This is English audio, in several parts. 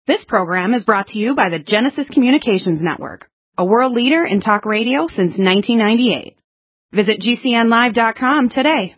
This program is brought to you by the Genesis Communications Network, a world leader in talk radio since 1998. Visit GCNlive.com today.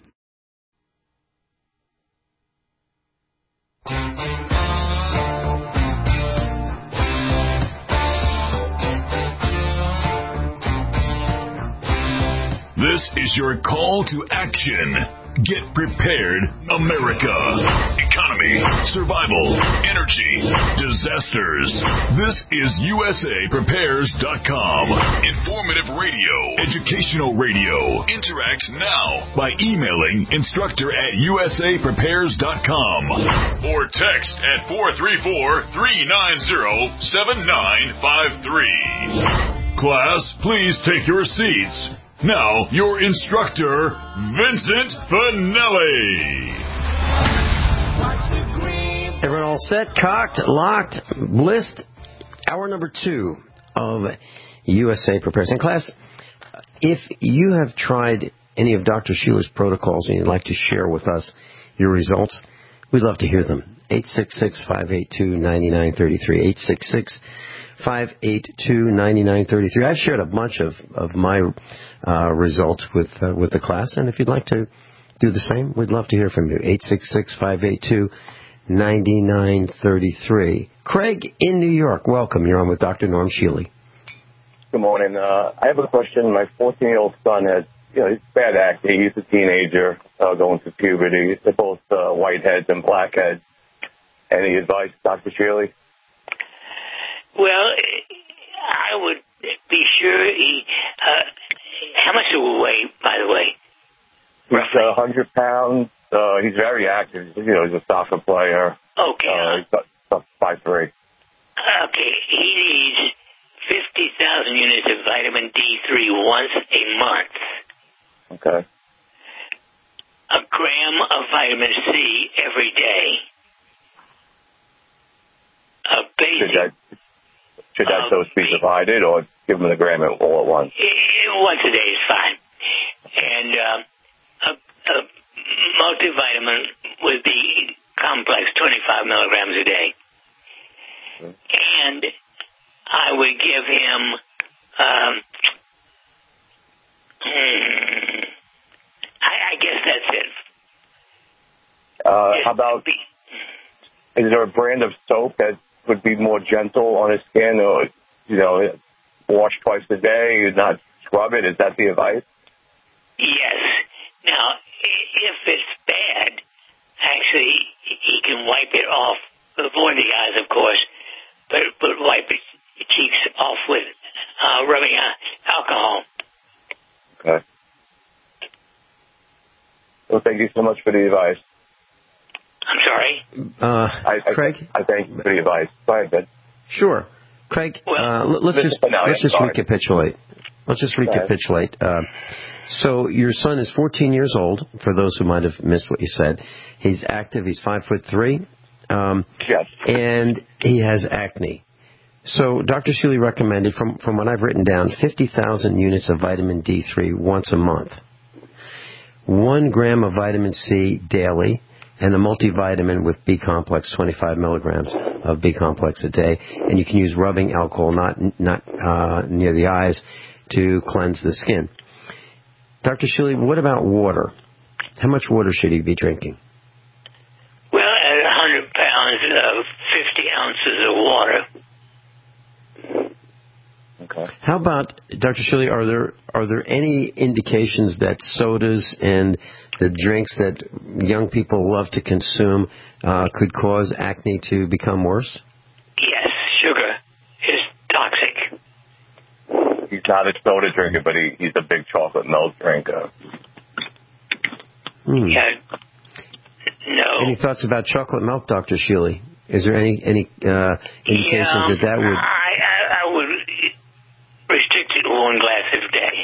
This is your call to action. Get prepared, America. Economy, survival, energy, disasters. This is USAPrepares.com. Informative radio, educational radio. Interact now by emailing instructor@USAPrepares.com or text at 434-390-7953. Class, please take your seats. Now, your instructor, Vincent Finelli. Everyone all set, cocked, locked, blissed? Hour number 2 of USA Prepares. And class, if you have tried any of Dr. Sheila's protocols and you'd like to share with us your results, we'd love to hear them. 866-582-9933. 866-582-9933. I've shared a bunch of my results with the class, and if you'd like to do the same, we'd love to hear from you. 866-582-9933. Craig in New York, welcome. You're on with Dr. Norm Shealy. Good morning. I have a question. My 14-year-old son had, he's bad acne. He's a teenager going through puberty. They're both whiteheads and blackheads. Any advice, Dr. Shealy? Well, I would be sure how much do we weigh, by the way? He's 100 pounds. He's very active. He's a soccer player. Okay. He's got 5'3". Okay. He needs 50,000 units of vitamin D3 once a month. Okay. A gram of vitamin C every day. A basic... Should that dose be divided, or give them the gram all at once? Once a day is fine. And a multivitamin with the complex, 25 milligrams a day. And I would give him, I guess that's it. How about, is there a brand of soap that would be more gentle on his skin, or, wash twice a day, not scrub it? Is that the advice? Yes. Now, if it's bad, actually, he can wipe it off, avoid the eyes, of course, but wipe his cheeks off with rubbing alcohol. Okay. Well, thank you so much for the advice. I'm sorry? Craig? I thank you for the advice. Go ahead, Ben. Sure. Craig, let's just recapitulate. Let's just recapitulate. So your son is 14 years old, for those who might have missed what you said. He's active. He's 5'3". Yes. And he has acne. So Dr. Shealy recommended, from what I've written down, 50,000 units of vitamin D3 once a month. 1 gram of vitamin C daily, and a multivitamin with B-complex, 25 milligrams of B-complex a day. And you can use rubbing alcohol, not near the eyes, to cleanse the skin. Dr. Shealy, what about water? How much water should he be drinking? Well, at 100 pounds, 50 ounces of water. Okay. How about, Dr. Shealy, are there any indications that sodas and the drinks that young people love to consume could cause acne to become worse? Yes, sugar is toxic. He's not a soda drinker, but he's a big chocolate milk drinker. Yeah. No. Any thoughts about chocolate milk, Dr. Shealy? Is there any indications that would... I would restrict it to 1 glass a day.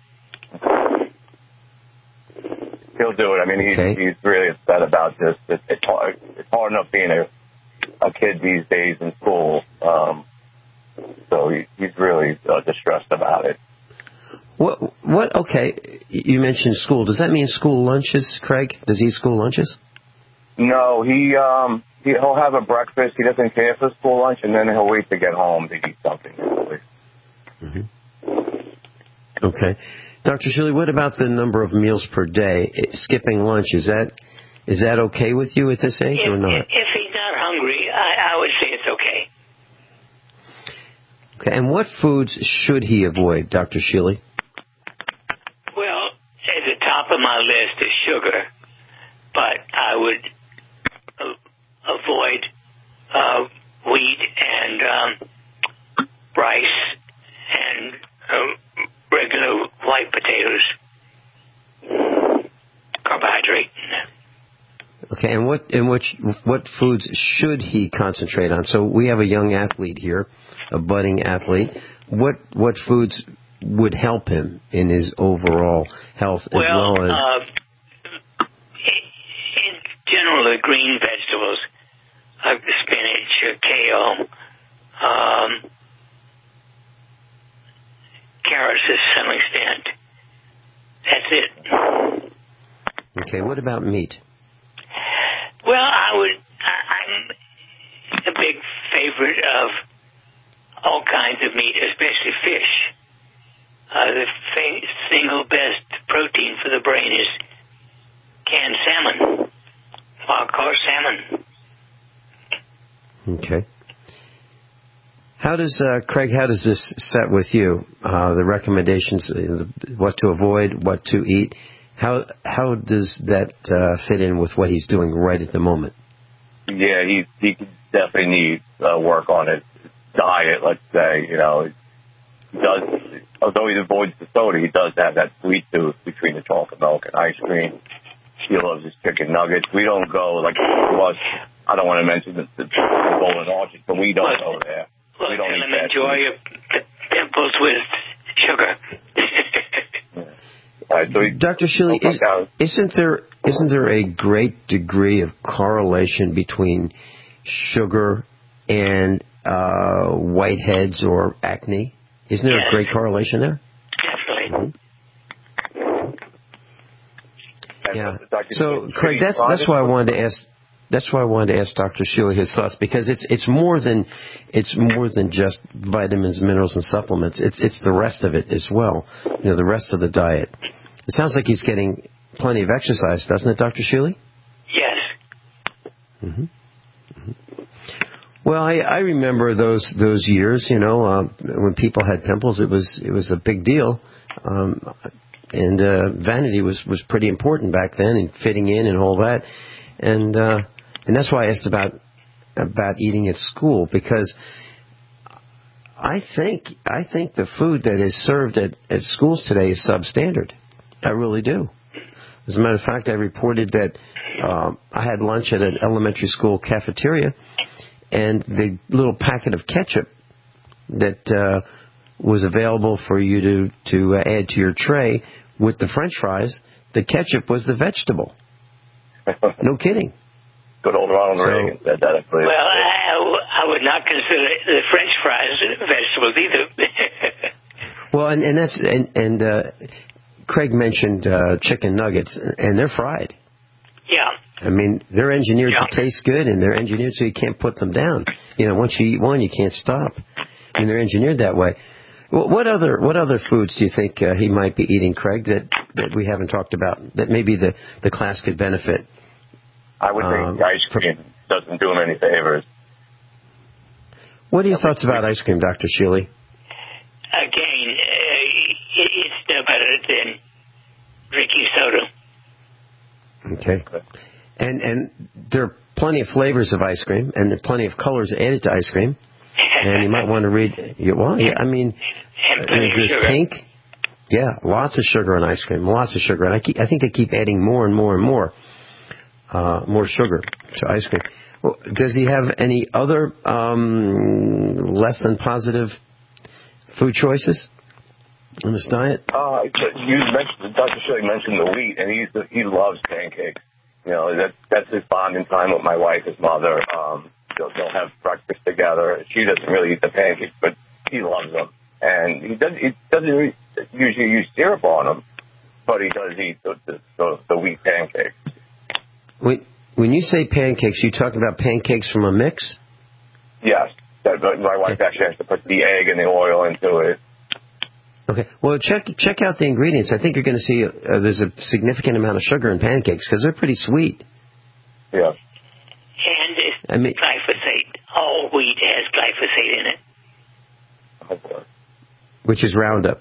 He'll do it. I mean, he's really upset about this. It's hard enough being a kid these days in school. So he's really distressed about it. What? Okay, you mentioned school. Does that mean school lunches, Craig? Does he eat school lunches? No, he he'll have a breakfast. He doesn't care for school lunch, and then he'll wait to get home to eat something. Mm-hmm. Okay. Dr. Shuley, what about the number of meals per day? Skipping lunch, is that okay with you at this age or not? If he's not hungry, I would say it's okay. Okay. And what foods should he avoid, Dr. Shuley? Well, at the top of my list is sugar, but I would avoid wheat and rice and regular white potatoes, carbohydrate. Okay, and what foods should he concentrate on? So we have a young athlete here, a budding athlete. What foods would help him in his overall health as well as? In general, the green vegetables, spinach, kale, carrots to some extent. That's it. Okay, what about meat? Well, I'm a big favorite of all kinds of meat, especially fish. The single best protein for the brain is canned salmon, wild-caught salmon. Okay. Craig, how does this set with you? The recommendations, what to avoid, what to eat. How does that fit in with what he's doing right at the moment? Yeah, he definitely needs work on his diet, let's say. He does, although he avoids the soda, he does have that sweet tooth between the chocolate milk and ice cream. He loves his chicken nuggets. We don't go, like, I don't want to mention the Golden Orchard, but we don't go there. Well, we don't tell eat him that enjoy your pimples with sugar. Right, so Dr. Shuley, isn't there a great degree of correlation between sugar and whiteheads or acne? Isn't there a great correlation there? Definitely. Mm-hmm. Yeah. So, Craig, that's why I wanted to ask. That's why I wanted to ask Dr. Shuley his thoughts, because it's more than just vitamins, minerals, and supplements. It's the rest of it as well. The rest of the diet. It sounds like he's getting plenty of exercise, doesn't it, Dr. Shuley? Yes. Mm-hmm. Mm-hmm. Well, I remember those years. When people had pimples, it was a big deal, and vanity was pretty important back then, and fitting in and all that, and that's why I asked about eating at school, because I think the food that is served at schools today is substandard. I really do. As a matter of fact, I reported that I had lunch at an elementary school cafeteria, and the little packet of ketchup that was available for you to add to your tray with the French fries, the ketchup was the vegetable. No kidding. Good old Ronald Reagan said that, I believe. Well, I would not consider the French fries vegetables either. Well, and that's Craig mentioned chicken nuggets, and they're fried. Yeah. I mean, they're engineered to taste good, and they're engineered so you can't put them down. Once you eat one, you can't stop. And they're engineered that way. Well, what other foods do you think he might be eating, Craig, that we haven't talked about, that maybe the class could benefit? I would think ice cream doesn't do him any favors. What are your thoughts about ice cream, Dr. Shuley? Again, it's no better than drinking soda. Okay. And there are plenty of flavors of ice cream, and there are plenty of colors added to ice cream. And you might want to read. There's pink. Yeah, lots of sugar in ice cream. Lots of sugar, and I think they keep adding more and more and more sugar to ice cream. Well, does he have any other less than positive food choices in his diet? Dr. Shuley mentioned the wheat, and he loves pancakes. That's his bonding time with my wife, his mother. They'll have breakfast together. She doesn't really eat the pancakes, but he loves them. And he doesn't usually use syrup on them, but he does eat the wheat pancakes. When you say pancakes, you talking about pancakes from a mix? Yes. My wife actually has to put the egg and the oil into it. Okay. Well, check out the ingredients. I think you're going to see there's a significant amount of sugar in pancakes because they're pretty sweet. Yeah. And it's glyphosate. All wheat has glyphosate in it. Oh, boy. Which is Roundup.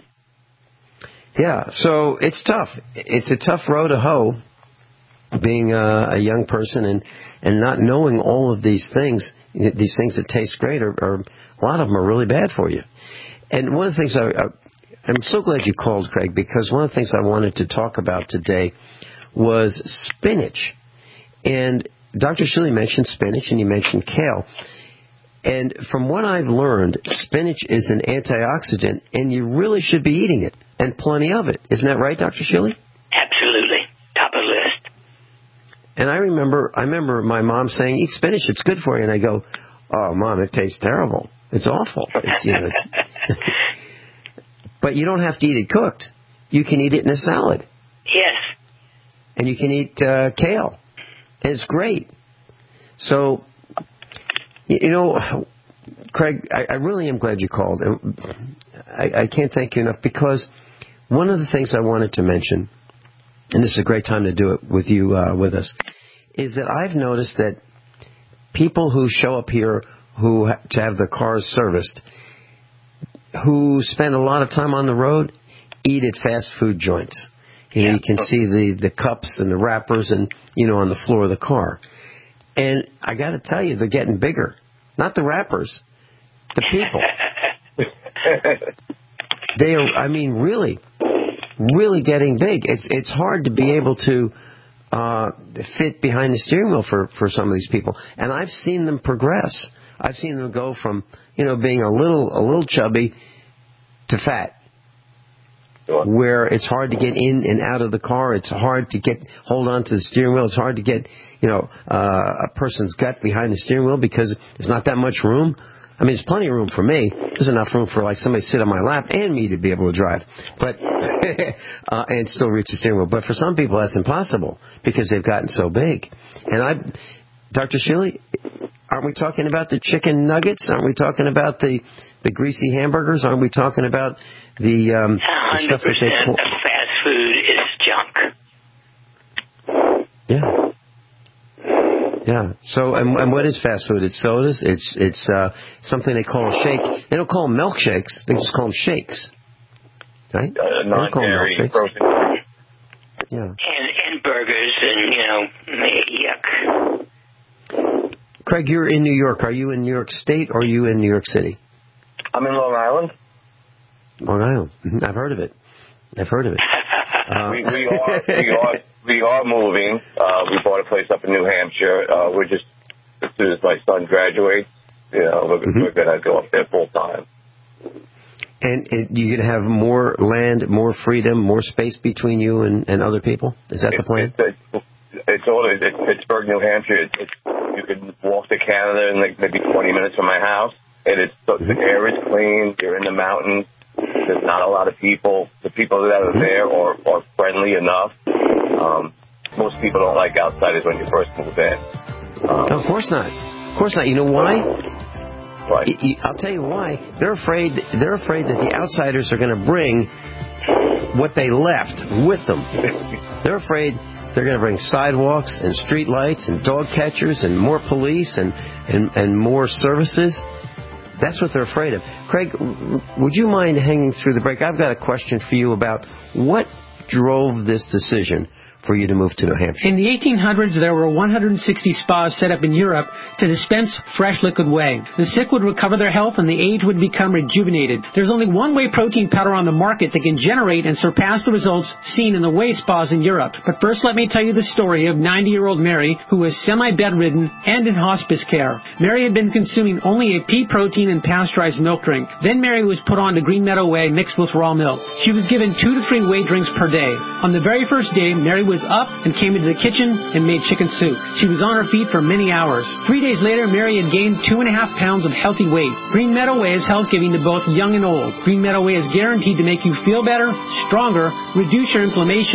Yeah, so it's tough. It's a tough road to hoe, being a young person and not knowing all of these things that taste great, are a lot of them are really bad for you. And one of the things I'm so glad you called, Craig, because one of the things I wanted to talk about today was spinach. And Dr. Shilley mentioned spinach, and you mentioned kale. And from what I've learned, spinach is an antioxidant, and you really should be eating it, and plenty of it. Isn't that right, Dr. Shilley? Absolutely. Top of the list. And I remember my mom saying, eat spinach, it's good for you. And I go, oh, Mom, it tastes terrible. It's awful. But you don't have to eat it cooked. You can eat it in a salad. Yes. And you can eat kale. And it's great. So, Craig, I really am glad you called. And I can't thank you enough, because one of the things I wanted to mention, and this is a great time to do it with you with us, is that I've noticed that people who show up here to have the cars serviced, who spend a lot of time on the road, eat at fast food joints. You can see the cups and the wrappers and, on the floor of the car. And I got to tell you, they're getting bigger. Not the wrappers, the people. They are, really, really getting big. It's hard to be able to fit behind the steering wheel for some of these people. And I've seen them progress. I've seen them go from, being a little chubby to fat. Sure. Where it's hard to get in and out of the car. It's hard to hold on to the steering wheel. It's hard to get, a person's gut behind the steering wheel because there's not that much room. There's plenty of room for me. There's enough room for somebody to sit on my lap and me to be able to drive, but and still reach the steering wheel. But for some people, that's impossible because they've gotten so big. And Dr. Shilley, aren't we talking about the chicken nuggets? Aren't we talking about the greasy hamburgers? Aren't we talking about the stuff that they call... 100% of fast food is junk. Yeah. So, and what is fast food? It's sodas. It's something they call a shake. They don't call them milkshakes. They just call them shakes. Right? Non-dairy, frozen. Yeah. And burgers and, yuck. Craig, you're in New York. Are you in New York State or are you in New York City? I'm in Long Island. Long Island. I've heard of it. We are moving. We bought a place up in New Hampshire. We're just, as soon as my son graduates, we're going to go up there full time. And you're going to have more land, more freedom, more space between you and other people? Is that the plan? It's Pittsburgh, New Hampshire. You can walk to Canada in maybe 20 minutes from my house. And the air is clean. You're in the mountains. There's not a lot of people. The people that are there are friendly enough. Most people don't like outsiders when you first move in. No, of course not. Of course not. You know why? Right. I'll tell you why. They're afraid that the outsiders are going to bring what they left with them. They're afraid they're going to bring sidewalks and street lights and dog catchers and more police and more services. That's what they're afraid of. Craig, would you mind hanging through the break? I've got a question for you about what drove this decision for you to move to New Hampshire. In the 1800s, there were 160 spas set up in Europe to dispense fresh liquid whey. The sick would recover their health and the aged would become rejuvenated. There's only one whey protein powder on the market that can generate and surpass the results seen in the whey spas in Europe. But first, let me tell you the story of 90-year-old Mary, who was semi-bedridden and in hospice care. Mary had been consuming only a pea protein and pasteurized milk drink. Then Mary was put on to Green Meadow Whey mixed with raw milk. She was given 2 to 3 whey drinks per day. On the very first day, Mary was up and came into the kitchen and made chicken soup. She was on her feet for many hours. 3 days later, Mary had gained 2.5 pounds of healthy weight. Green Meadow Whey is health-giving to both young and old. Green Meadow Whey is guaranteed to make you feel better, stronger, reduce your inflammation,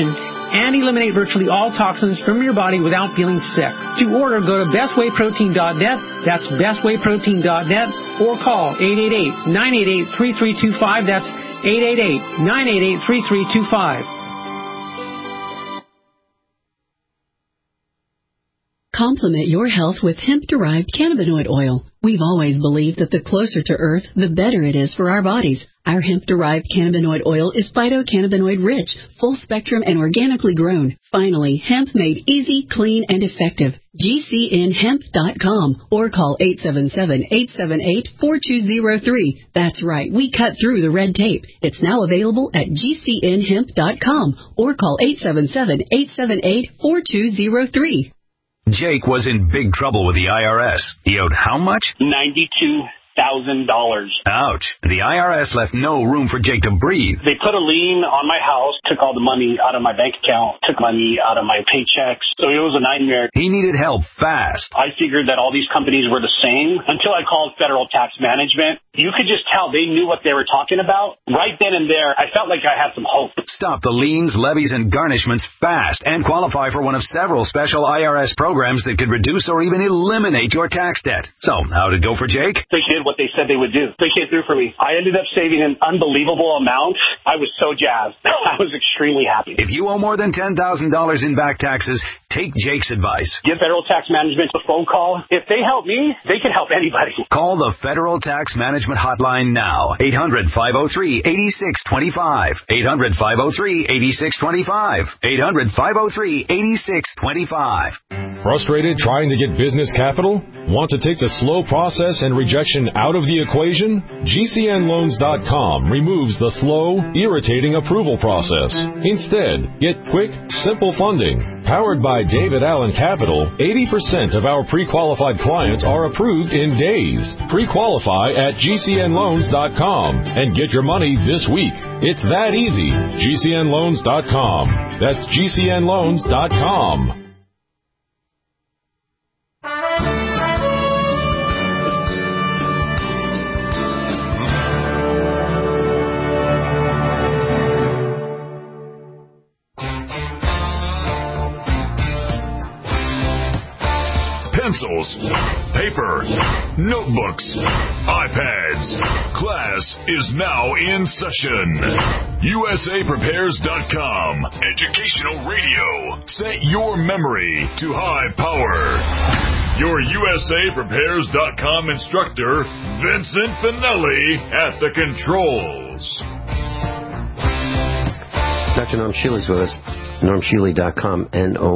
and eliminate virtually all toxins from your body without feeling sick. To order, go to bestwayprotein.net. That's bestwayprotein.net, or call 888-988-3325. That's 888-988-3325. Complement your health with hemp-derived cannabinoid oil. We've always believed that the closer to Earth, the better it is for our bodies. Our hemp-derived cannabinoid oil is phytocannabinoid-rich, full-spectrum, and organically grown. Finally, hemp made easy, clean, and effective. GCNhemp.com or call 877-878-4203. That's right, we cut through the red tape. It's now available at GCNhemp.com or call 877-878-4203. Jake was in big trouble with the IRS. He owed how much? $92,000. Ouch. The IRS left no room for Jake to breathe. They put a lien on my house, took all the money out of my bank account, took money out of my paychecks. So it was a nightmare. He needed help fast. I figured that all these companies were the same until I called Federal Tax Management. You could just tell they knew what they were talking about. Right then and there, I felt like I had some hope. Stop the liens, levies, and garnishments fast and qualify for one of several special IRS programs that could reduce or even eliminate your tax debt. So, how'd it go for Jake? They did what they said they would do. They came through for me. I ended up saving an unbelievable amount. I was so jazzed. I was extremely happy. If you owe more than $10,000 in back taxes, take Jake's advice. Give Federal Tax Management a phone call. If they help me, they can help anybody. Call the Federal Tax Management Hotline now. 800-503-8625. 800-503-8625. 800-503-8625. Frustrated trying to get business capital? Want to take the slow process and rejection out of the equation? GCNloans.com removes the slow, irritating approval process. Instead, get quick, simple funding. Powered by David Allen Capital, 80% of our pre-qualified clients are approved in days. Pre-qualify at GCNloans.com and get your money this week. It's that easy. GCNloans.com. That's GCNloans.com. Pencils, paper, notebooks, iPads. Class is now in session. USAPrepares.com. Educational radio. Set your memory to high power. Your USAPrepares.com instructor, Vincent Finelli, at the controls. Dr. Norm Shealy's with us. NormShealy.com,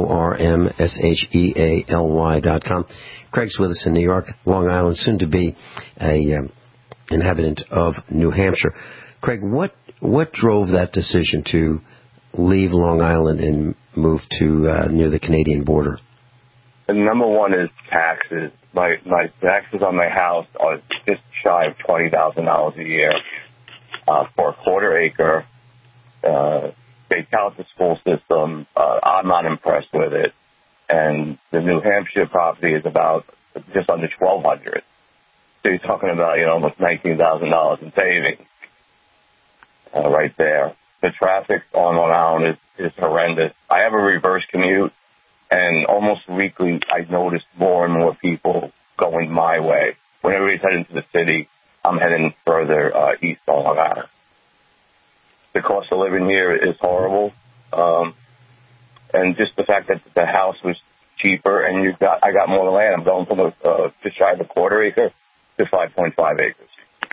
NormShealy.com. Craig's with us in New York, Long Island, soon to be a inhabitant of New Hampshire. Craig, what drove that decision to leave Long Island and move to near the Canadian border? And number one is taxes. My taxes on my house are just shy of $20,000 a year for a quarter acre. They tout the school system. I'm not impressed with it. And the New Hampshire property is about just under $1,200. So you're talking about, almost $19,000 in savings right there. The traffic on Long Island is horrendous. I have a reverse commute, and almost weekly I notice more and more people going my way. When everybody's heading to the city, I'm heading further east on Long Island. The cost of living here is horrible, and just the fact that the house was cheaper, and I got more land. I'm going from just shy of a quarter acre to 5.5 acres.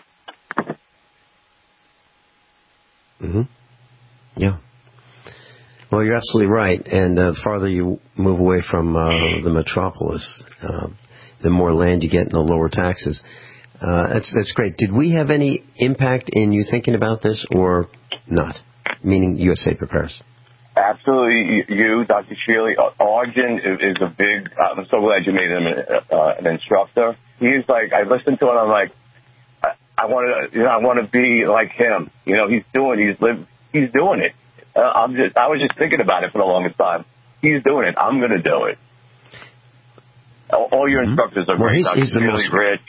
Mm-hmm. Yeah. Well, you're absolutely right. And the farther you move away from the metropolis, the more land you get and the lower taxes. That's great. Did we have any impact in you thinking about this or not? Meaning USA Prepares. Absolutely. You, Dr. Shealy. Arjun is a big, I'm so glad you made him an instructor. He's like, I listened to him, I'm like, I want to be like him. He's doing it. I was just thinking about it for the longest time. He's doing it. I'm going to do it. All your instructors are great. He's the most rich.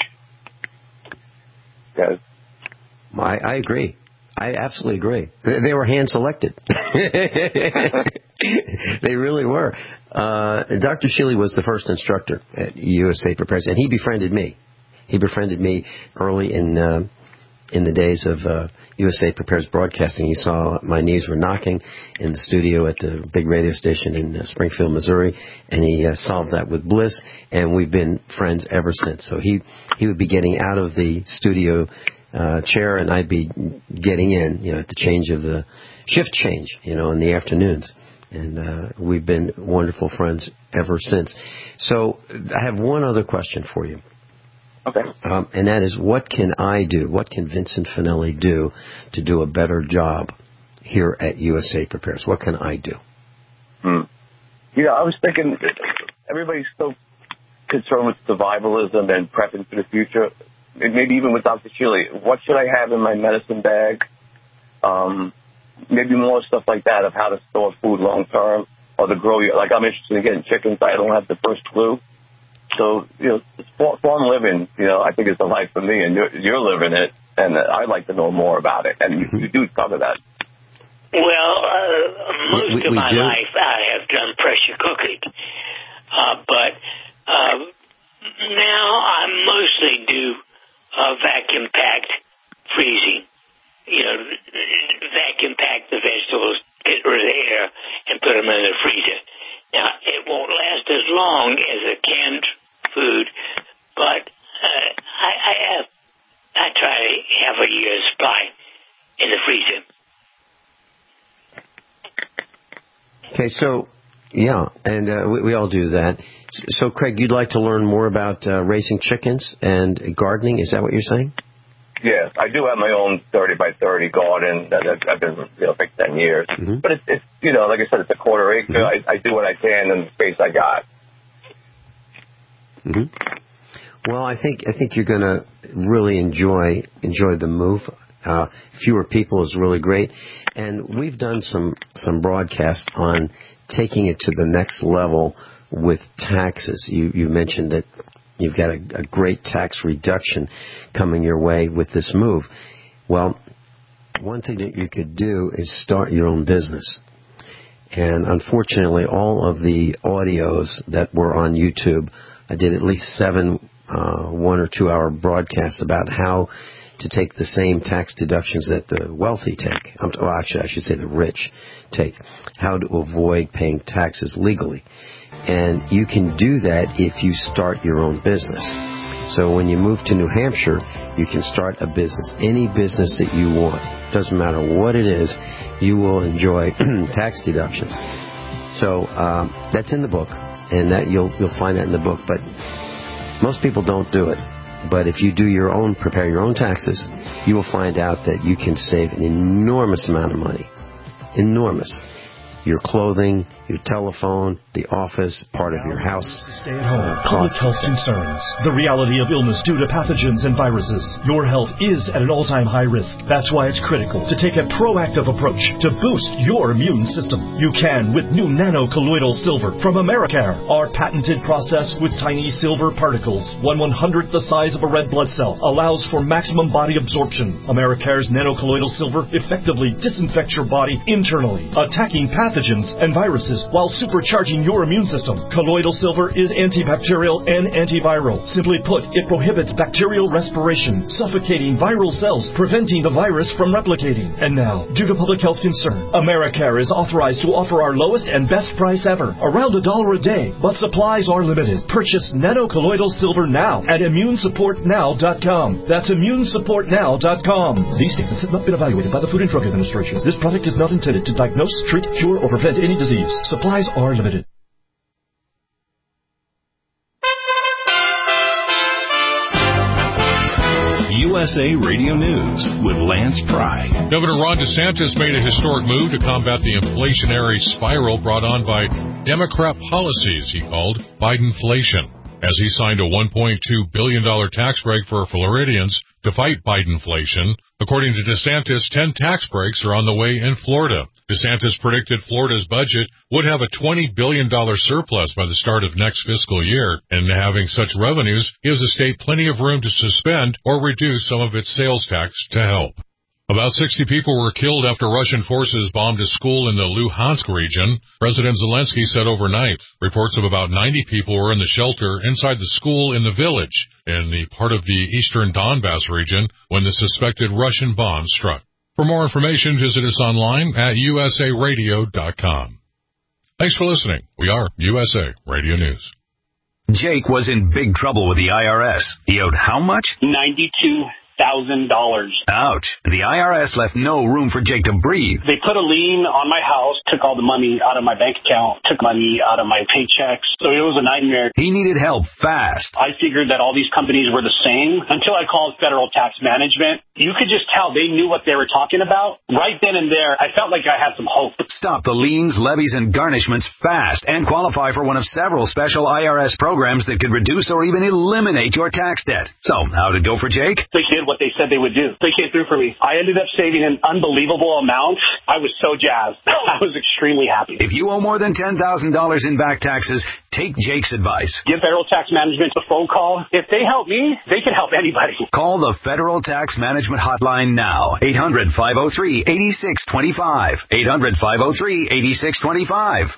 Yes. I agree. I absolutely agree. They were hand-selected. They really were. Dr. Shealy was the first instructor at USA Prepares, and he befriended me. He befriended me early in the days of USA Prepares broadcasting. He saw my knees were knocking in the studio at the big radio station in Springfield, Missouri, and he solved that with bliss, and we've been friends ever since. So he would be getting out of the studio chair, and I'd be getting in, at the change of the shift change, in the afternoons. And we've been wonderful friends ever since. So I have one other question for you. Okay. And that is, what can I do? What can Vincent Finelli do to do a better job here at USA Prepares? What can I do? I was thinking everybody's so concerned with survivalism and prepping for the future. Maybe even with Dr. Shealy, what should I have in my medicine bag? Maybe more stuff like that of how to store food long term or to grow. Like I'm interested in getting chickens. I don't have the first clue. So, farm living, I think is the life for me, and you're living it, and I'd like to know more about it. And you do cover that. Well, most of my life I have done pressure cooking, but now I mostly do vacuum packed freezing. Vacuum pack the vegetables, get rid of the air, and put them in the freezer. Now, it won't last as long as a canned food, but I try to have a year's supply in the freezer. Okay, so, and we all do that. So, Craig, you'd like to learn more about raising chickens and gardening? Is that what you're saying? Yes, I do have my own 30 by 30 garden that I've been like 10 years. Mm-hmm. But it's like I said, it's a quarter acre. Mm-hmm. I do what I can in the space I got. Mm-hmm. Well, I think you're going to really enjoy the move. Fewer people is really great, and we've done some broadcasts on taking it to the next level with taxes. You mentioned that you've got a great tax reduction coming your way with this move. Well, one thing that you could do is start your own business. And unfortunately, all of the audios that were on YouTube, I did at least 7 1 or 2 hour broadcasts about how to take the same tax deductions that the wealthy take. Actually, I should say the rich take. How to avoid paying taxes legally. And you can do that if you start your own business. So when you move to New Hampshire, you can start a business, any business that you want. Doesn't matter what it is, you will enjoy tax deductions. So that's in the book, and that you'll find that in the book. But most people don't do it. But if you do prepare your own taxes, you will find out that you can save an enormous amount of money. Enormous. Your clothing, your telephone, the office, part of your house. Stay at home. Public health concerns. The reality of illness due to pathogens and viruses. Your health is at an all-time high risk. That's why it's critical to take a proactive approach to boost your immune system. You can with new nano-colloidal silver from Americare. Our patented process with tiny silver particles, 1/100th the size of a red blood cell, allows for maximum body absorption. Americare's nano-colloidal silver effectively disinfects your body internally, attacking pathogens and viruses while supercharging your immune system. Colloidal silver is antibacterial and antiviral. Simply put, it prohibits bacterial respiration, suffocating viral cells, preventing the virus from replicating. And now, due to public health concern, Americare is authorized to offer our lowest and best price ever, around $1 a day, but supplies are limited. Purchase nano-colloidal silver now at immunesupportnow.com. That's immunesupportnow.com. These statements have not been evaluated by the Food and Drug Administration. This product is not intended to diagnose, treat, cure, or prevent any disease. Supplies are limited. USA Radio News with Lance Pry. Governor Ron DeSantis made a historic move to combat the inflationary spiral brought on by Democrat policies he called Bidenflation, as he signed a $1.2 billion tax break for Floridians to fight Bidenflation. According to DeSantis, 10 tax breaks are on the way in Florida. DeSantis predicted Florida's budget would have a $20 billion surplus by the start of next fiscal year, and having such revenues gives the state plenty of room to suspend or reduce some of its sales tax to help. About 60 people were killed after Russian forces bombed a school in the Luhansk region, President Zelensky said overnight. Reports of about 90 people were in the shelter inside the school in the village in the part of the eastern Donbass region when the suspected Russian bomb struck. For more information, visit us online at usaradio.com. Thanks for listening. We are USA Radio News. Jake was in big trouble with the IRS. He owed how much? $92,000. Ouch. The IRS left no room for Jake to breathe. They put a lien on my house, took all the money out of my bank account, took money out of my paychecks. So it was a nightmare. He needed help fast. I figured that all these companies were the same until I called Federal Tax Management. You could just tell they knew what they were talking about. Right then and there, I felt like I had some hope. Stop the liens, levies, and garnishments fast and qualify for one of several special IRS programs that could reduce or even eliminate your tax debt. So, how did it go for Jake? They did what they said they would do. They came through for me. I ended up saving an unbelievable amount. I was so jazzed. I was extremely happy. If you owe more than $10,000 in back taxes, take Jake's advice. Give Federal Tax Management a phone call. If they help me, they can help anybody. Call the Federal Tax Management Hotline now. 800-503-8625. 800-503-8625.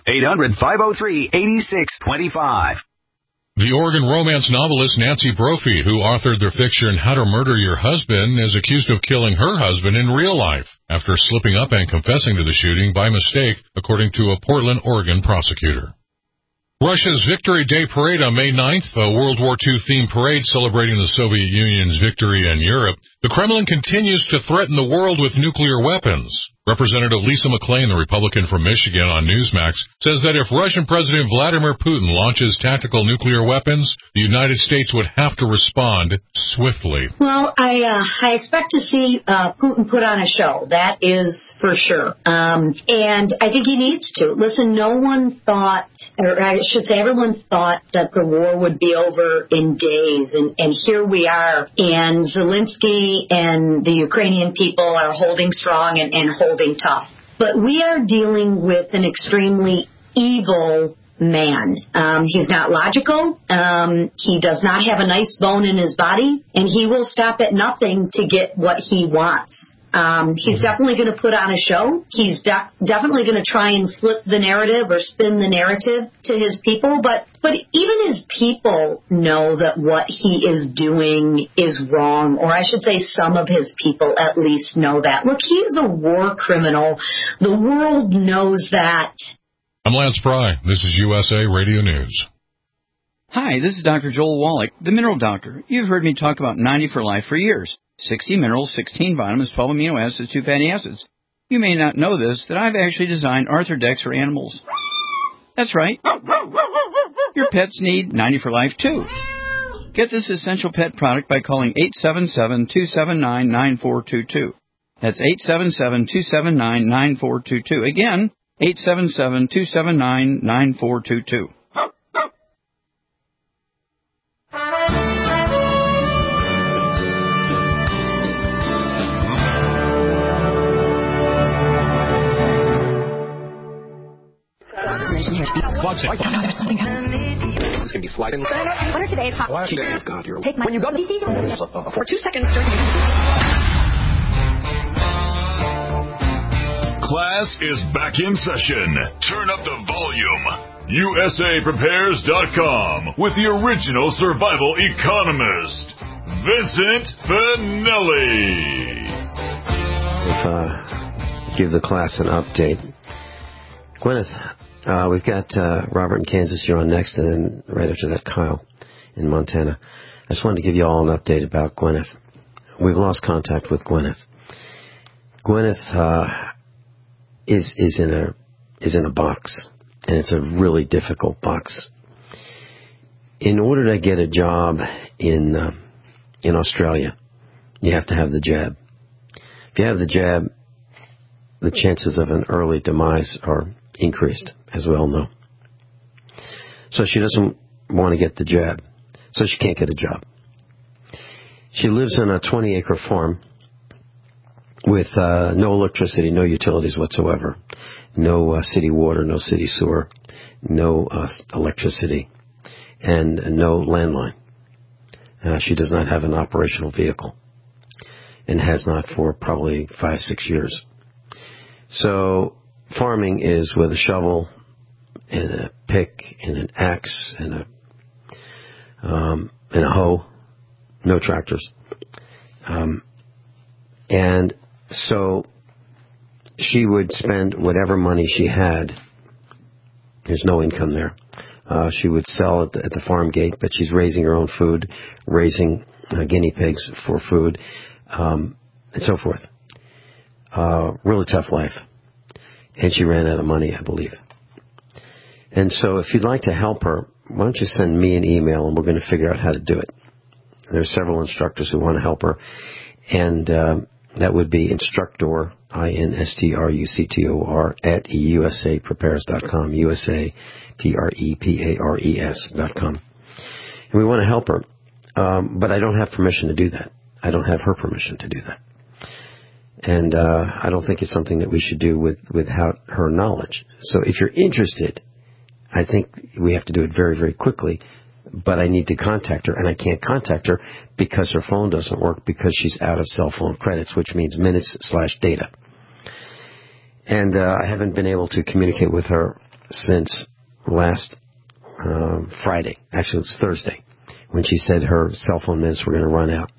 800-503-8625. The Oregon romance novelist Nancy Brophy, who authored the fiction How to Murder Your Husband, is accused of killing her husband in real life after slipping up and confessing to the shooting by mistake, according to a Portland, Oregon prosecutor. Russia's Victory Day Parade on May 9th, a World War II themed parade celebrating the Soviet Union's victory in Europe. The Kremlin continues to threaten the world with nuclear weapons. Representative Lisa McClain, the Republican from Michigan on Newsmax, says that if Russian President Vladimir Putin launches tactical nuclear weapons, the United States would have to respond swiftly. Well, I expect to see Putin put on a show. That is for sure. And I think he needs to. Listen, no one thought, or I should say everyone thought that the war would be over in days. And here we are. And Zelensky and the Ukrainian people are holding strong and holding tough. But we are dealing with an extremely evil man. He's not logical. He does not have a nice bone in his body, and he will stop at nothing to get what he wants. He's definitely going to put on a show. He's definitely going to try and flip the narrative or spin the narrative to his people. But even his people know that what he is doing is wrong, or I should say some of his people at least know that. Look, he is a war criminal. The world knows that. I'm Lance Pry. This is USA Radio News. Hi, this is Dr. Joel Wallach, the Mineral Doctor. You've heard me talk about 90 for Life for years. 60 minerals, 16 vitamins, 12 amino acids, 2 fatty acids. You may not know this, that I've actually designed Arthrodex for animals. That's right. Your pets need 90 for Life, too. Get this essential pet product by calling 877-279-9422. That's 877-279-9422. Again, 877-279-9422. There's something happening. It's going to be sliding. What are today's hot? God, you're... Take my... When you go to DC, for 2 seconds during... Class is back in session. Turn up the volume. USAPrepares.com with the original survival economist, Vincent Finelli. Give the class an update. Gwyneth, we've got Robert in Kansas here on next, and then right after that, Kyle in Montana. I just wanted to give you all an update about Gwyneth. We've lost contact with Gwyneth. Gwyneth is in a box, and it's a really difficult box. In order to get a job in Australia, you have to have the jab. If you have the jab, the chances of an early demise are increased, as we all know. So she doesn't want to get the jab, so she can't get a job. She lives on a 20-acre farm with no electricity, no utilities whatsoever, no city water, no city sewer, no electricity, and no landline. She does not have an operational vehicle. and has not for probably 5-6 years. So farming is with a shovel and a pick and an axe and a hoe, no tractors. And so she would spend whatever money she had. There's no income there. She would sell at the farm gate, but she's raising her own food, raising guinea pigs for food, and so forth. Really tough life. And she ran out of money, I believe. And so if you'd like to help her, why don't you send me an email and we're going to figure out how to do it. There are several instructors who want to help her. And that would be instructor, INSTRUCTOR, at USAPrepares.com, USAPREPARES.com. And we want to help her. But I don't have permission to do that. I don't have her permission to do that. And I don't think it's something that we should do without her knowledge. So if you're interested, I think we have to do it very, very quickly. But I need to contact her, and I can't contact her because her phone doesn't work because she's out of cell phone credits, which means minutes/data. And I haven't been able to communicate with her since last Friday. Actually, it was Thursday, when she said her cell phone minutes were going to run out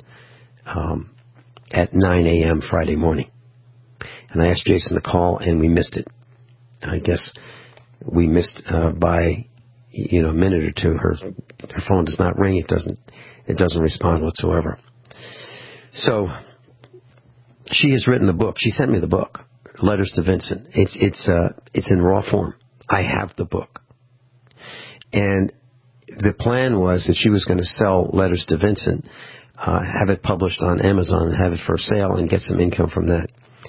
at 9 a.m. Friday morning. And I asked Jason to call, and we missed it. I guess we missed by a minute or two. Her phone does not ring. It doesn't respond whatsoever. So she has written the book. She sent me the book, Letters to Vincent. It's in raw form. I have the book. And the plan was that she was going to sell Letters to Vincent, have it published on Amazon and have it for sale and get some income from that.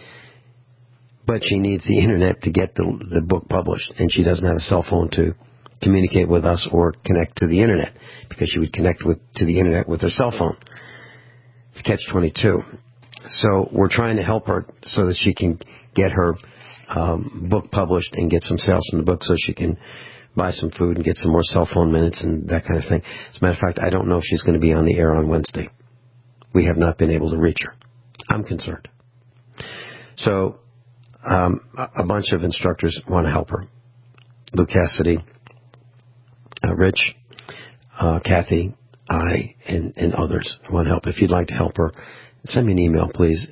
But she needs the internet to get the book published, and she doesn't have a cell phone to communicate with us or connect to the internet, because she would connect to the internet with her cell phone. It's catch-22. So we're trying to help her so that she can get her book published and get some sales from the book so she can buy some food and get some more cell phone minutes and that kind of thing. As a matter of fact, I don't know if she's going to be on the air on Wednesday. We have not been able to reach her. I'm concerned. So a bunch of instructors want to help her. Lou Cassidy, Rich, Kathy, I, and others want to help. If you'd like to help her, send me an email, please,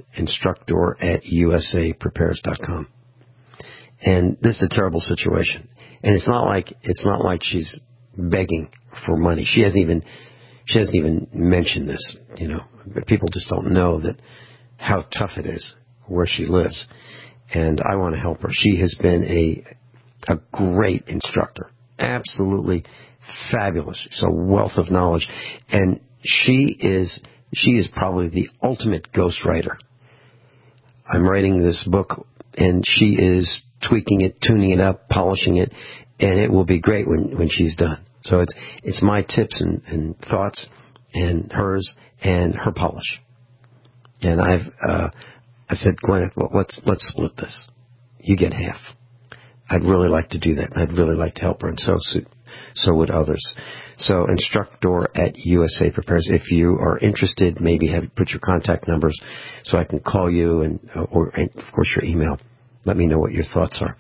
instructor@usaprepares.com. And this is a terrible situation. And it's not like she's begging for money. She hasn't even mentioned this. People just don't know that how tough it is where she lives. And I want to help her. She has been a great instructor. Absolutely fabulous. She's a wealth of knowledge. And she is probably the ultimate ghostwriter. I'm writing this book, and she is tweaking it, tuning it up, polishing it, and it will be great when she's done. So it's my tips and thoughts and hers and her polish. And I said, Gwyneth, let's split this. You get half. I'd really like to do that. I'd really like to help her, and so would others. So instructor@USAPrepares. If you are interested, maybe put your contact numbers so I can call you, and of course your email. Let me know what your thoughts are.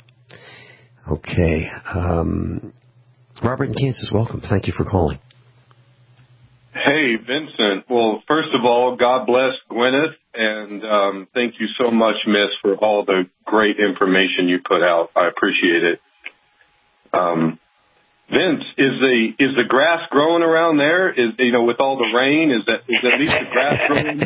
Okay. Robert in Kansas, welcome. Thank you for calling. Hey, Vincent. Well, first of all, God bless Gwyneth, and thank you so much, Miss, for all the great information you put out. I appreciate it. Vince, is the grass growing around there? With all the rain, is at least the grass growing?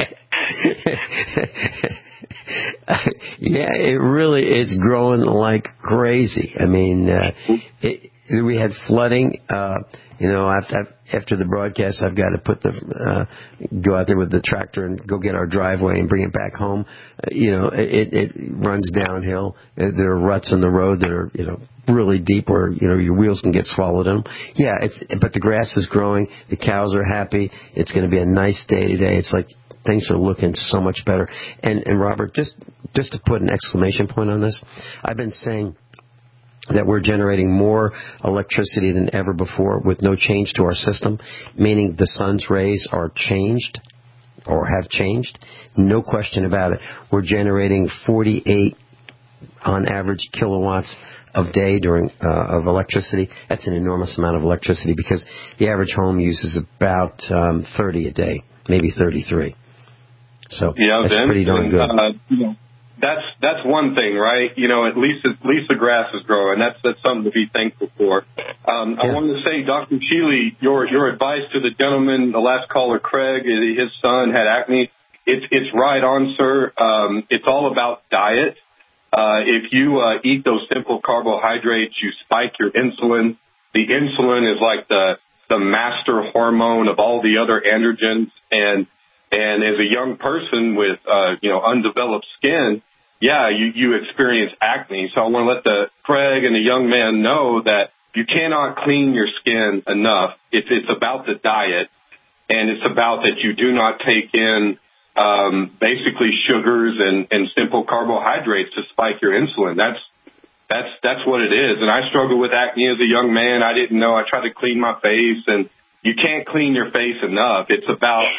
Yeah, it's growing like crazy. I mean, we had flooding. After the broadcast, I've got to go out there with the tractor and go get our driveway and bring it back home. It runs downhill. There are ruts in the road that are, really deep where, your wheels can get swallowed in them. Yeah, but the grass is growing. The cows are happy. It's going to be a nice day today. It's like things are looking so much better. And Robert, just to put an exclamation point on this, I've been saying that we're generating more electricity than ever before with no change to our system, meaning the sun's rays are changed or have changed. No question about it. We're generating 48 on average kilowatts of day during of electricity. That's an enormous amount of electricity because the average home uses about 30 a day, maybe 33. So that's pretty darn good. That's one thing, right? At least the grass is growing. That's something to be thankful for. I wanted to say, Dr. Sheely, your advice to the gentleman, the last caller, Craig, his son had acne. It's right on, sir. It's all about diet. If you eat those simple carbohydrates, you spike your insulin. The insulin is like the master hormone of all the other androgens. And as a young person with, undeveloped skin, you experience acne. So I want to let Craig and the young man know that you cannot clean your skin enough. It's about the diet, and it's about that you do not take in basically sugars and simple carbohydrates to spike your insulin. That's what it is. And I struggled with acne as a young man. I didn't know. I tried to clean my face, and you can't clean your face enough. It's about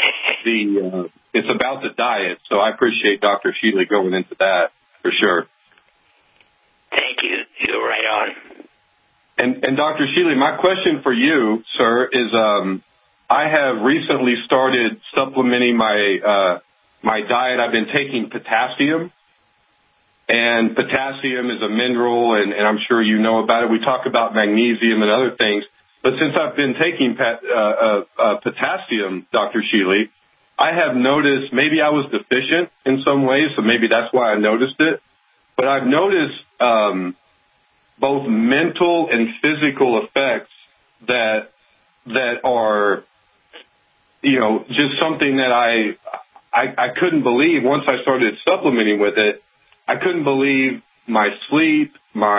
the diet. So I appreciate Dr. Sheely going into that for sure. Thank you. You're right on. And Dr. Sheely, my question for you, sir, is I have recently started supplementing my diet. I've been taking potassium, and potassium is a mineral, and I'm sure you know about it. We talk about magnesium and other things. But since I've been taking potassium, Dr. Sheely, I have noticed maybe I was deficient in some ways, so maybe that's why I noticed it. But I've noticed both mental and physical effects that are, just something that I couldn't believe once I started supplementing with it. I couldn't believe my sleep,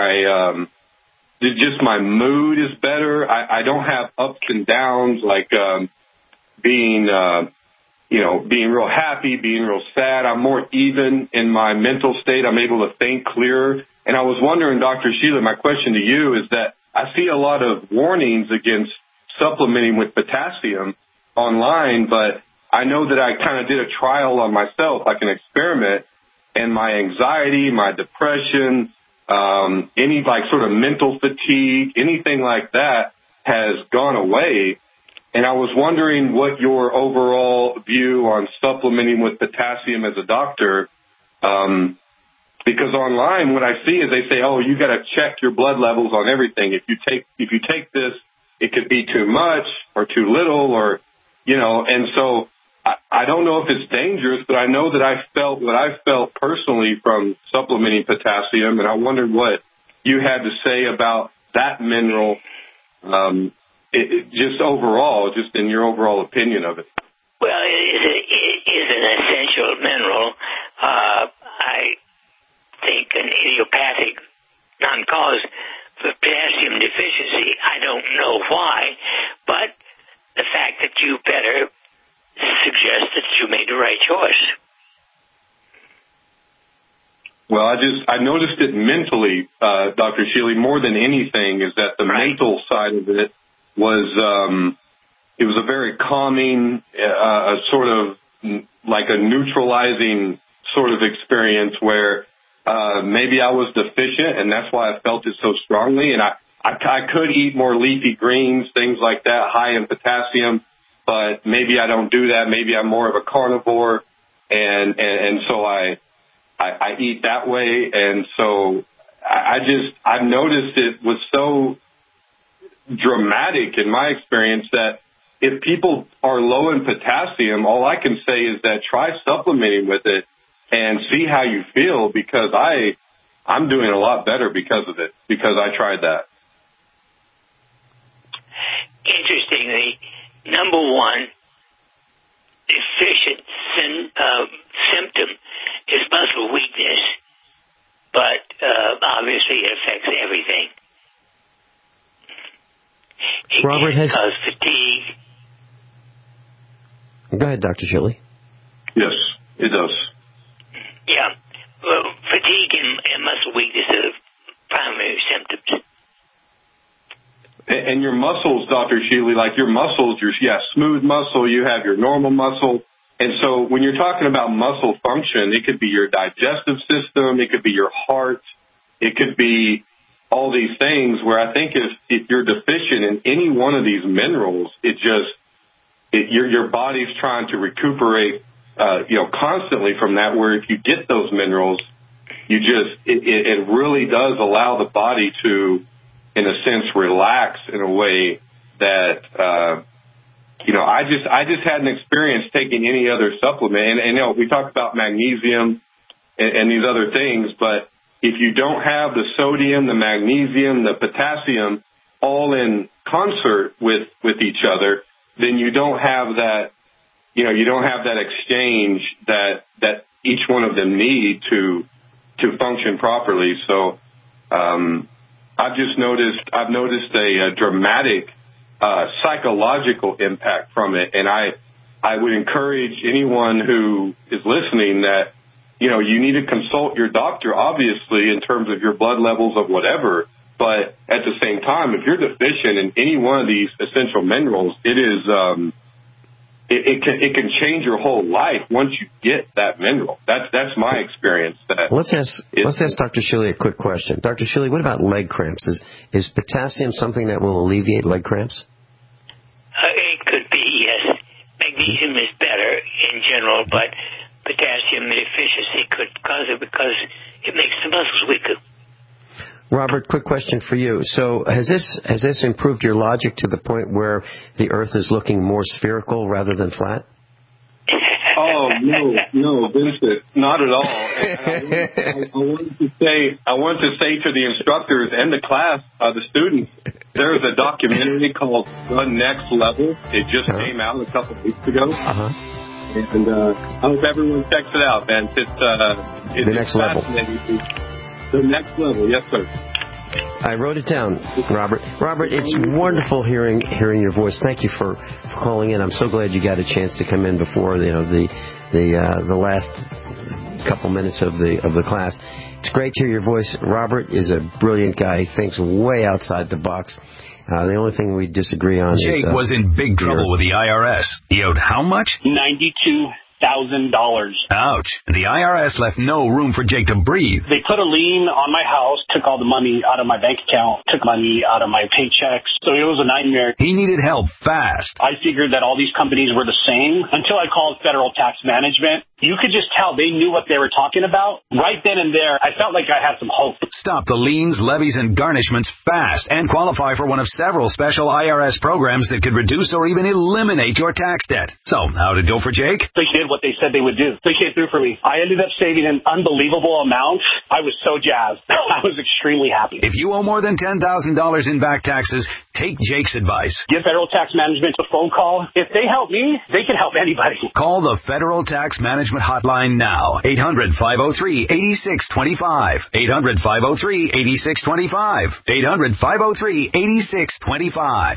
just my mood is better. I don't have ups and downs like being real happy, being real sad. I'm more even in my mental state. I'm able to think clearer. And I was wondering, Dr. Sheely, my question to you is that I see a lot of warnings against supplementing with potassium online, but I know that I kind of did a trial on myself, like an experiment, and my anxiety, my depression, any sort of mental fatigue, anything like that has gone away. And I was wondering what your overall view on supplementing with potassium as a doctor, because online what I see is they say, oh, you got to check your blood levels on everything. If you take this, it could be too much or too little, or and so I don't know if it's dangerous, but I know that I felt what I felt personally from supplementing potassium, and I wondered what you had to say about that mineral, just overall, just in your overall opinion of it. Well, it is an essential mineral. I think an idiopathic non-cause for potassium deficiency. I don't know why, but the fact that you better suggests that you made the right choice. Well, I noticed it mentally, Dr. Sheely, more than anything, is that the mental side of it was it was a very calming, sort of like a neutralizing sort of experience where maybe I was deficient, and that's why I felt it so strongly. And I could eat more leafy greens, things like that, high in potassium, but maybe I don't do that. Maybe I'm more of a carnivore, and so I eat that way. And so I've noticed it was so dramatic in my experience that if people are low in potassium, all I can say is that try supplementing with it and see how you feel, because I'm doing a lot better because of it, because I tried that. Interestingly, number one deficient symptom is muscle weakness, but obviously it affects everything. It Robert can cause fatigue. Go ahead, Dr. Sheely. Yes, it does. Yeah. Well, fatigue and muscle weakness are the primary symptoms. And your muscles, Dr. Sheely, like your muscles, smooth muscle, you have your normal muscle, And so when you're talking about muscle function, it could be your digestive system, it could be your heart, it could be all these things where I think if you're deficient in any one of these minerals, your body's trying to recuperate, constantly from that, where if you get those minerals, it really does allow the body to, in a sense, relax in a way that, I just had an experience taking any other supplement. And we talked about magnesium and these other things, but if you don't have the sodium, the magnesium, the potassium all in concert with each other, then you don't have that, you don't have that exchange that each one of them need to function properly. So, I've noticed a dramatic, psychological impact from it. And I would encourage anyone who is listening that, you need to consult your doctor, obviously, in terms of your blood levels of whatever. But at the same time, if you're deficient in any one of these essential minerals, it can change your whole life once you get that mineral. That's my experience. Let's ask Dr. Shilley a quick question. Dr. Shilley, what about leg cramps? Is potassium something that will alleviate leg cramps? It could be, yes. Magnesium is better in general, but potassium deficiency could cause it because it makes the muscles weaker. Robert, quick question for you. So has this improved your logic to the point where the Earth is looking more spherical rather than flat? Oh, no, Vincent, not at all. I wanted to say to the instructors and the class, the students, there's a documentary called The Next Level. It just came out a couple of weeks ago. And I hope everyone checks it out, man. It's The Next Level. The Next Level, yes, sir. I wrote it down, Robert. Robert, it's wonderful hearing your voice. Thank you for calling in. I'm so glad you got a chance to come in before the last couple minutes of the class. It's great to hear your voice. Robert is a brilliant guy. He thinks way outside the box. The only thing we disagree on is... Jake was in big trouble with the IRS. He owed how much? $92,000. Ouch. And the IRS left no room for Jake to breathe. They put a lien on my house, took all the money out of my bank account, took money out of my paychecks. So it was a nightmare. He needed help fast. I figured that all these companies were the same until I called Federal Tax Management. You could just tell they knew what they were talking about. Right then and there, I felt like I had some hope. Stop the liens, levies, and garnishments fast and qualify for one of several special IRS programs that could reduce or even eliminate your tax debt. So, how did it go for Jake? They did what they said they would do. They came through for me. I ended up saving an unbelievable amount. I was so jazzed. I was extremely happy. If you owe more than $10,000 in back taxes, take Jake's advice. Give Federal Tax Management a phone call. If they help me, they can help anybody. Call the Federal Tax Management hotline now. 800-503-8625. 800-503-8625. 800-503-8625.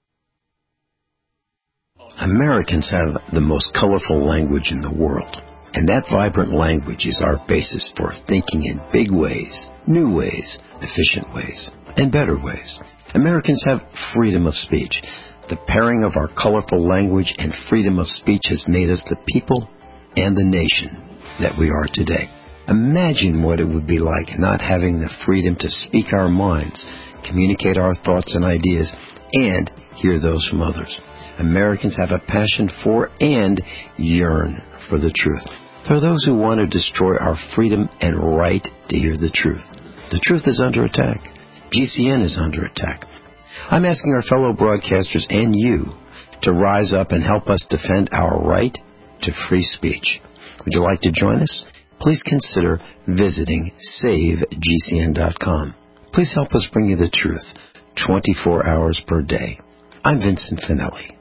Americans have the most colorful language in the world. And that vibrant language is our basis for thinking in big ways, new ways, efficient ways, and better ways. Americans have freedom of speech. The pairing of our colorful language and freedom of speech has made us the people and the nation that we are today. Imagine what it would be like not having the freedom to speak our minds, communicate our thoughts and ideas, and hear those from others. Americans have a passion for and yearn for the truth. There are those who want to destroy our freedom and right to hear the truth. The truth is under attack. GCN is under attack. I'm asking our fellow broadcasters and you to rise up and help us defend our right to free speech. Would you like to join us? Please consider visiting SaveGCN.com. Please help us bring you the truth 24 hours per day. I'm Vincent Finelli.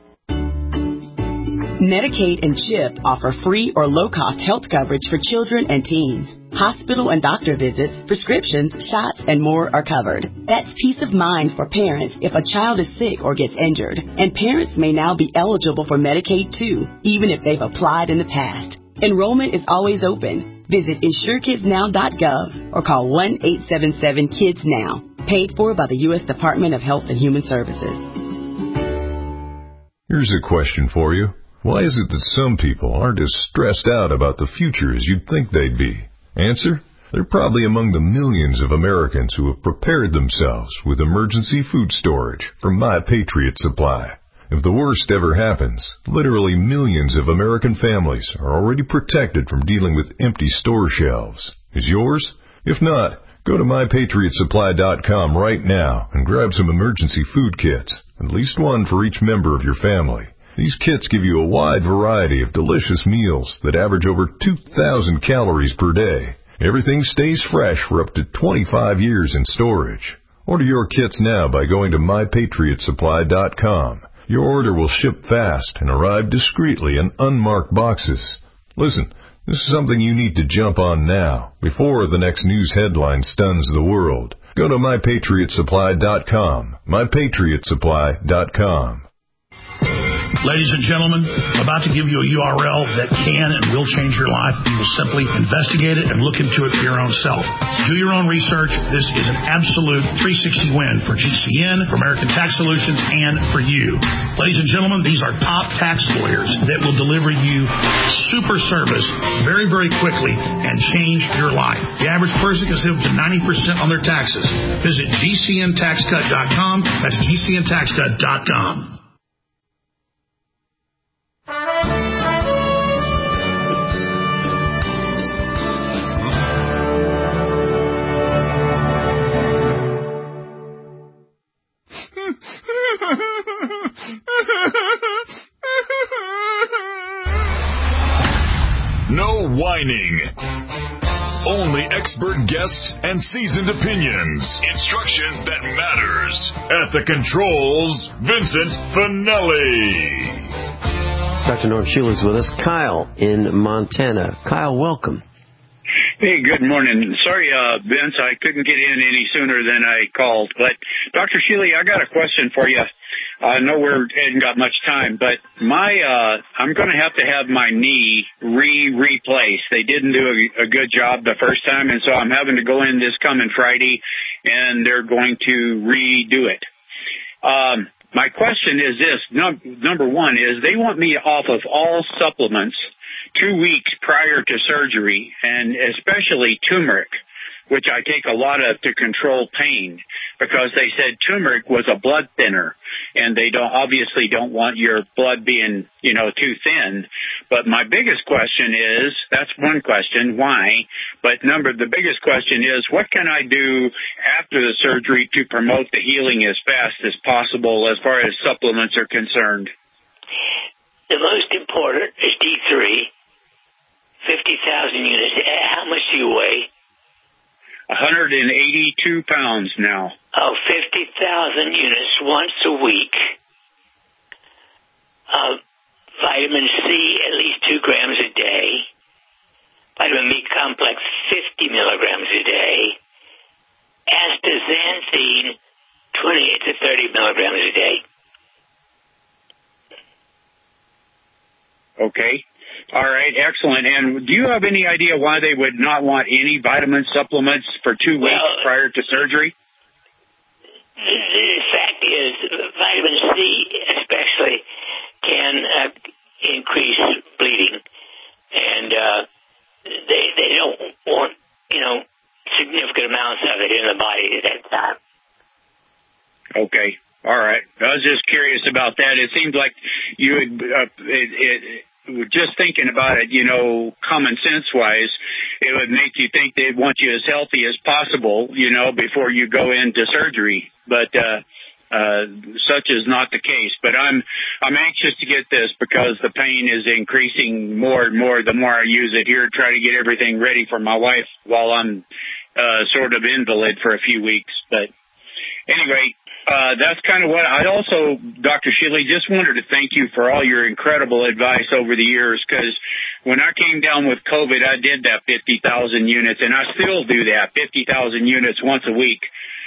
Medicaid and CHIP offer free or low-cost health coverage for children and teens. Hospital and doctor visits, prescriptions, shots, and more are covered. That's peace of mind for parents if a child is sick or gets injured. And parents may now be eligible for Medicaid, too, even if they've applied in the past. Enrollment is always open. Visit InsureKidsNow.gov or call 1-877-KIDS-NOW. Paid for by the U.S. Department of Health and Human Services. Here's a question for you. Why is it that some people aren't as stressed out about the future as you'd think they'd be? Answer: they're probably among the millions of Americans who have prepared themselves with emergency food storage from My Patriot Supply. If the worst ever happens, literally millions of American families are already protected from dealing with empty store shelves. Is yours? If not, go to MyPatriotSupply.com right now and grab some emergency food kits, at least one for each member of your family. These kits give you a wide variety of delicious meals that average over 2,000 calories per day. Everything stays fresh for up to 25 years in storage. Order your kits now by going to MyPatriotSupply.com. Your order will ship fast and arrive discreetly in unmarked boxes. Listen, this is something you need to jump on now, before the next news headline stuns the world. Go to MyPatriotSupply.com. MyPatriotSupply.com. Ladies and gentlemen, I'm about to give you a URL that can and will change your life. You will simply investigate it and look into it for your own self. Do your own research. This is an absolute 360 win for GCN, for American Tax Solutions, and for you. Ladies and gentlemen, these are top tax lawyers that will deliver you super service very, very quickly and change your life. The average person can save up to 90% on their taxes. Visit GCNTaxCut.com. That's GCNTaxCut.com. No whining. Only expert guests and seasoned opinions. Instruction that matters. At the controls, Vincent Finelli. Dr. Norm Schuler's with us. Kyle in Montana. Kyle, welcome. Hey, good morning. Sorry, Vince, I couldn't get in any sooner than I called. But, Dr. Sheely, I got a question for you. I know we haven't got much time, but I'm going to have my knee replaced. They didn't do a good job the first time, and so I'm having to go in this coming Friday, and they're going to redo it. My question is this. Number one is they want me off of all supplements 2 weeks prior to surgery, and especially turmeric, which I take a lot of to control pain, because they said turmeric was a blood thinner, and they obviously don't want your blood being, too thin. But my biggest question is, that's one question, why? But the biggest question is, what can I do after the surgery to promote the healing as fast as possible as far as supplements are concerned? The most important is D3, 50,000 units. How much do you weigh? 182 pounds now. Oh, 50,000 units once a week. Vitamin C, at least 2 grams a day. Vitamin B complex, 50 milligrams a day. Astaxanthin, 28 to 30 milligrams a day. Okay. All right, excellent. And do you have any idea why they would not want any vitamin supplements for 2 weeks prior to surgery? The fact is, vitamin C especially can increase bleeding, and they don't want, significant amounts of it in the body at that time. Okay. All right. I was just curious about that. It seemed like you would, just thinking about it, common sense wise, it would make you think they'd want you as healthy as possible, before you go into surgery. But such is not the case. But I'm anxious to get this because the pain is increasing more and more the more I use it here. Try to get everything ready for my wife while I'm sort of invalid for a few weeks. But anyway, that's kind of what I also, Dr. Sheely, just wanted to thank you for all your incredible advice over the years, because when I came down with COVID, I did that 50,000 units, and I still do that, 50,000 units once a week.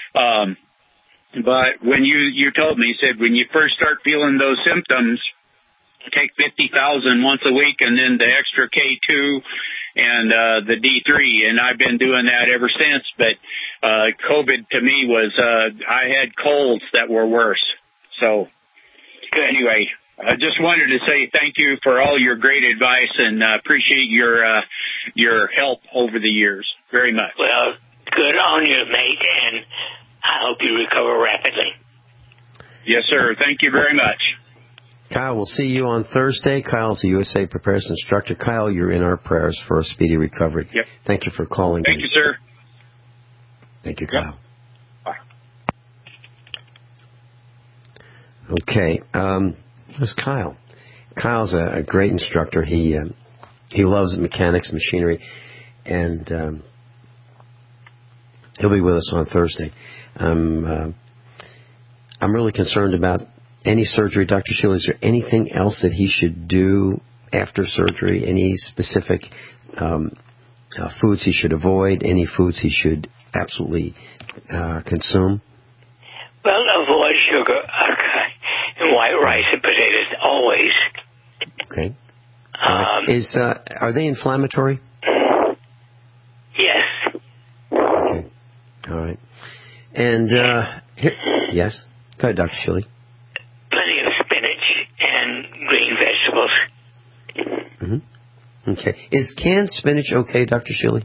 But when you told me, you said when you first start feeling those symptoms, take 50,000 once a week and then the extra K2 and the D3, and I've been doing that ever since. But COVID to me was I had colds that were worse. So anyway, I just wanted to say thank you for all your great advice and appreciate your help over the years very much. Well, good on you, mate, and I hope you recover rapidly. Yes, sir. Thank you very much. Kyle, we'll see you on Thursday. Kyle's a USA Preparedness instructor. Kyle, you're in our prayers for a speedy recovery. Yep. Thank you for calling. Thank you, sir. Thank you, Kyle. Yep. Bye. Okay. There's Kyle. Kyle's a great instructor. He loves mechanics, machinery, and he'll be with us on Thursday. I'm really concerned about any surgery. Dr. Sheila, is there anything else that he should do after surgery? Any specific foods he should avoid? Any foods he should absolutely consume? Well, avoid sugar and white rice and potatoes always. Okay. Are they inflammatory? Yes. Okay. All right. And yes. Go ahead, Dr. Sheila. Plenty of spinach and green vegetables. Mm-hmm. Okay. Is canned spinach okay, Dr. Sheila?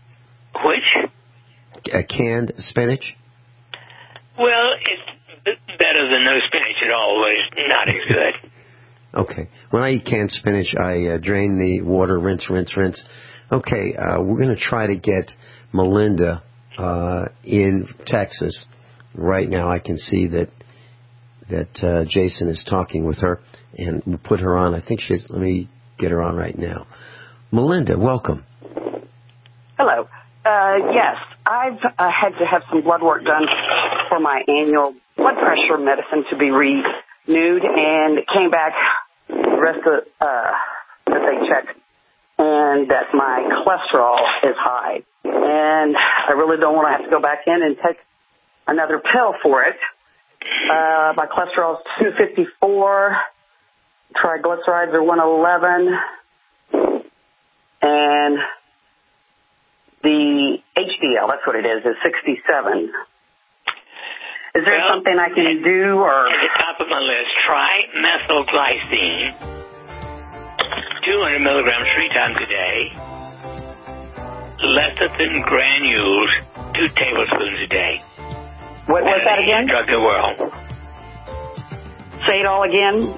Which? Canned spinach? Well, it's better than no spinach at all, but it's not as good. Okay. When I eat canned spinach, I drain the water, rinse. Okay, we're going to try to get Melinda in Texas. Right now I can see that Jason is talking with her, and we'll put her on. I think let me get her on right now. Melinda, welcome. Hello. Yes, I've had to have some blood work done for my annual blood pressure medicine to be renewed, and it came back the rest of that they checked, and that my cholesterol is high. And I really don't want to have to go back in and take another pill for it. My cholesterol is 254, triglycerides are 111, and the HDL, that's what it is 67. Is there something I can do? Or at the top of my list, try methylglycine, 200 milligrams 3 times a day, lecithin granules, 2 tablespoons a day. What was that again? Drug the world. Say it all again.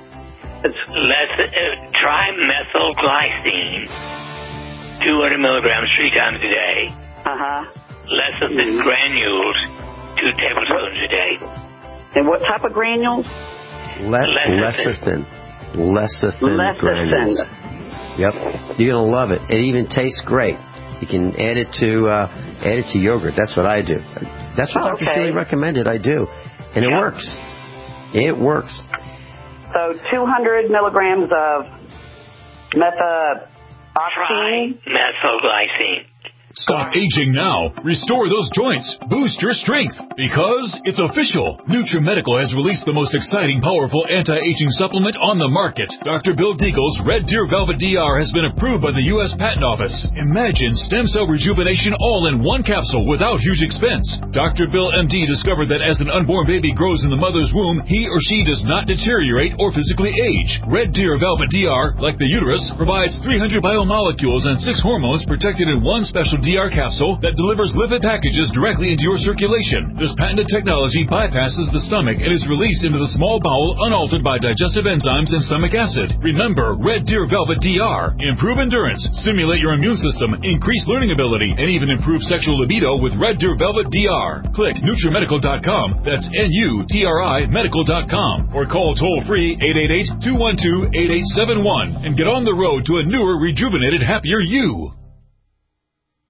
Try methylglycine, 200 milligrams 3 times a day. Lecithin granules, 2 tablespoons a day. And what type of granules? Lecithin granules. Yep, you're gonna love it. It even tastes great. You can add it to yogurt. That's what I do. That's what Dr. Sheila recommended. I do, and it works. It works. So 200 milligrams of Try methylglycine. Stop aging now. Restore those joints. Boost your strength. Because it's official. NutriMedical has released the most exciting, powerful anti-aging supplement on the market. Dr. Bill Deagle's Red Deer Velvet DR has been approved by the U.S. Patent Office. Imagine stem cell rejuvenation all in one capsule without huge expense. Dr. Bill MD discovered that as an unborn baby grows in the mother's womb, he or she does not deteriorate or physically age. Red Deer Velvet DR, like the uterus, provides 300 biomolecules and 6 hormones protected in one special DR capsule that delivers lipid packages directly into your circulation. This patented technology bypasses the stomach and is released into the small bowel unaltered by digestive enzymes and stomach acid. Remember, Red Deer Velvet DR. Improve endurance, stimulate your immune system, increase learning ability, and even improve sexual libido with Red Deer Velvet DR. Click NutriMedical.com, that's NUTRI Medical.com, or call toll-free 888-212-8871 and get on the road to a newer, rejuvenated, happier you.